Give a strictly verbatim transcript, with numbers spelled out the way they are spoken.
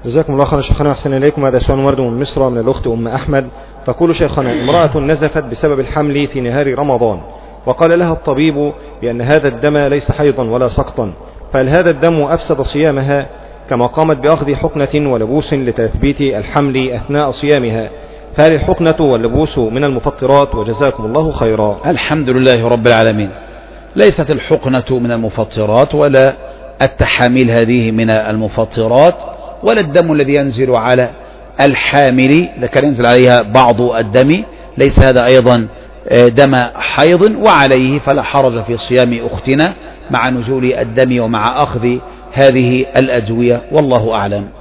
جزاكم الله خيرا شيخنا وأحسن إليكم. هذا سؤال ورد من مصر من الأخت أم أحمد، تقول: شيخنا، امرأة نزفت بسبب الحمل في نهار رمضان، وقال لها الطبيب بأن هذا الدم ليس حيضا ولا سقطا، فهل هذا الدم أفسد صيامها كما قامت بأخذ حقنة ولبوس لتثبيت الحمل أثناء صيامها؟ فهل الحقنة واللبوس من المفطرات؟ وجزاكم الله خيرا. الحمد لله رب العالمين. ليست الحقنة من المفطرات ولا التحاميل هذه من المفطرات، ولا الدم الذي ينزل على الحامل إذا كان ينزل عليها بعض الدم ليس هذا أيضا دم حيض، وعليه فلا حرج في صيام أختنا مع نزول الدم ومع أخذ هذه الأدوية، والله أعلم.